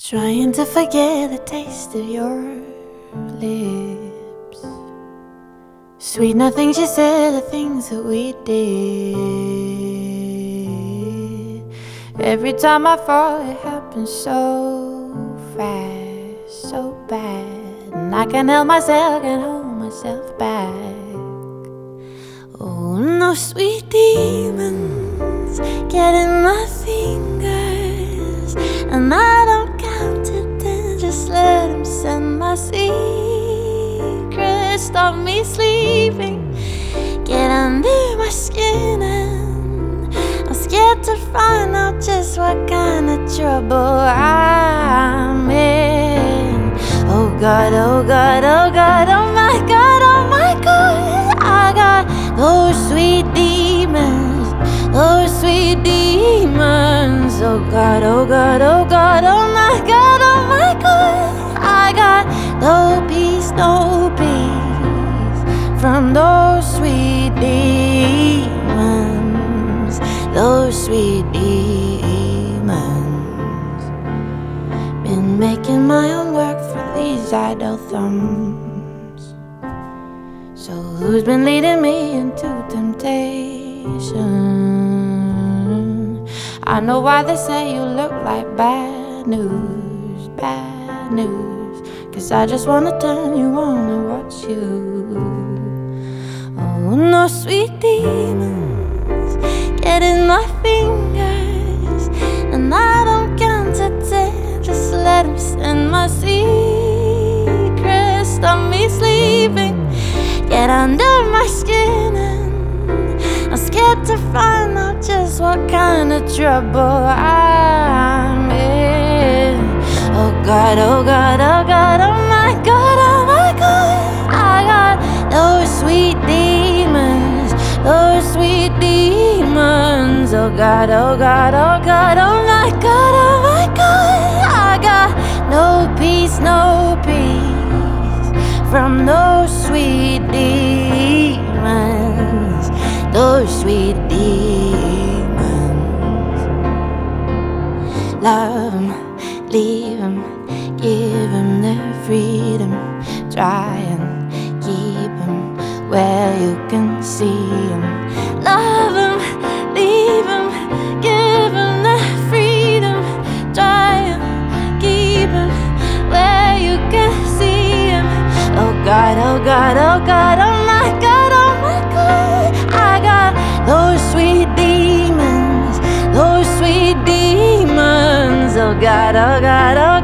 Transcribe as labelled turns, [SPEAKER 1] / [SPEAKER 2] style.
[SPEAKER 1] Trying to forget the taste of your lips. Sweet nothings you said, the things that we did. Every time I fall, it happens so fast, so bad, and I can't help myself, can't hold myself back. Oh no, sweet demons get in my fingers, and I don't count it, then just let them send my secrets. Stop me sleeping, get under my skin, and I'm scared to find out just what kind of trouble I'm in. Oh God, oh God, oh God, oh my God, oh my God, I got those sweet demons, those sweet demons. Oh God, oh God, oh God, oh my God, oh my God, I got no peace, no peace from those sweet demons, those sweet demons. Been making my own work for these idle thumbs. So who's been leading me into temptation? I know why they say you look like bad news, bad news. 'Cause I just wanna turn you on and watch you. Oh no, sweet demons get in my fingers, and I don't count to 10, just let them send my secrets. Stop me sleeping, get under my skin, and I'm scared to find out just what kind of trouble I'm in. Oh God, oh God, oh God, oh my God, oh my God, I got those sweet demons, those sweet demons. Oh God, oh God, oh God, oh my God, oh my God, I got no peace, no peace from those sweet demons, those sweet demons. Love them, leave them, give them their freedom. Try and keep them where you can see them. Love them, leave them, give them their freedom. Try and keep them where you can see them. Oh God, oh God, oh God, oh my God, oh my God, I got those sweet demons, those sweet demons. Oh God, oh God, oh